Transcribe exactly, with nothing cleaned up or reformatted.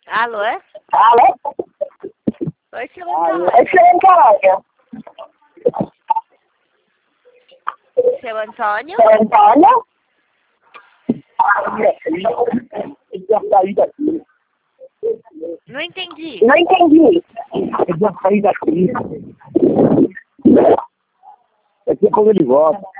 Alô, é? Alô? Oi, seu Antônio. É seu Antônio. Seu Antônio? Seu Antônio? Ele já saiu daqui. Não entendi. Não entendi. Ele já saiu daqui. Daqui a pouco ele volta.